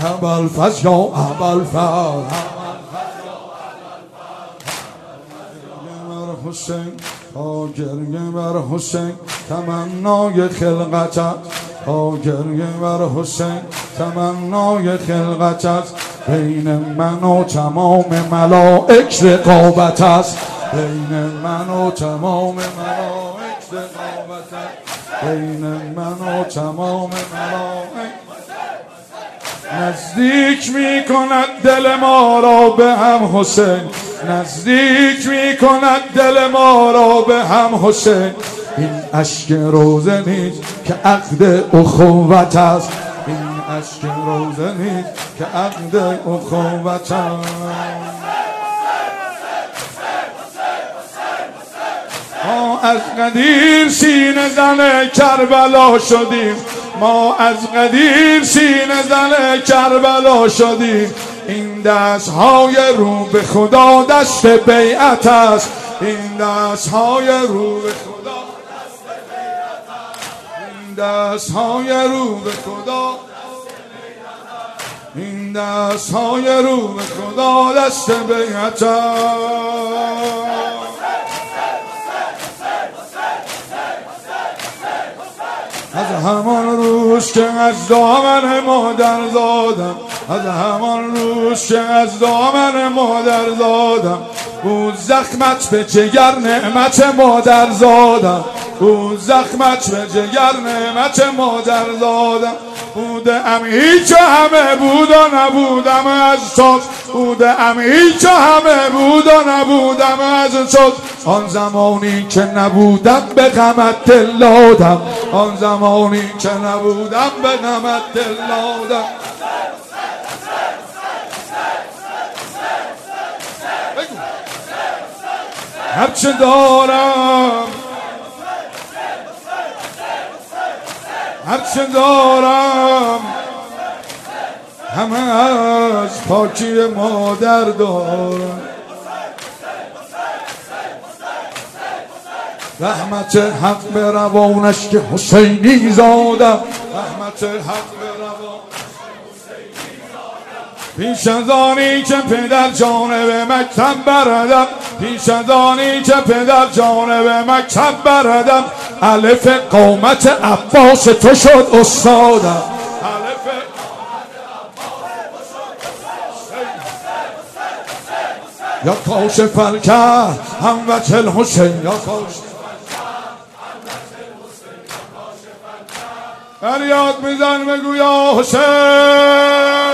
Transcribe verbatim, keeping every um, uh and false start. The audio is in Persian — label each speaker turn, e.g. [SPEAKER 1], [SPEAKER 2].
[SPEAKER 1] ابوالفضل یا ابوالفضل حسین تا گریه بر حسین تمنای خلقت است تا گریه بر حسین تمنای خلقت است بین من و تمام ملائک رقابت است بین من و تمام ملائک رقابت است بین من و تمام ملائک نزدیک می کند دل ما را به هم حسین نزدیک می کند دل ما را به هم حسین این اشک روزه نیست که عقد اخوت است این اشک روزه نیست که عقد اخوت است ما از قدیر سینه زن کربلا شدیم ما از قدیر سینه زن کربلا شدیم این دست های رو به خدا دست بیعت است این دست های رو به خدا دست بیعت است این دست های رو به خدا این دست های رو به خدا دست بیعت است از همان روز که از دامن مادر زادم از همان روز که از دامن مادر زادم بود زخمت به جگر نعمت مادر زادم بود زخمت به جگر نعمت مادر زادم بودم هیچ همه بود و نبودم از تو بودم هیچ همه بود و نبودم از تو آن زمانی که نبودم به غمت دل دادم آن زمانی که نبودم به غمت دل دادم هرچه دارم هرچه دارم همه از پاکی مادر دارم رحمت حق به روانش که حسینی زادم رحمت حق به روانش پیش از آنی که پدر جانب مکتب بردم پیش از آنی که پدر جانب مکتب بردم الف قامت عباس تو شد استادم الف یا کاشف الکرب همت الحسین یا کاشف فریاد میزن بگو یا حسین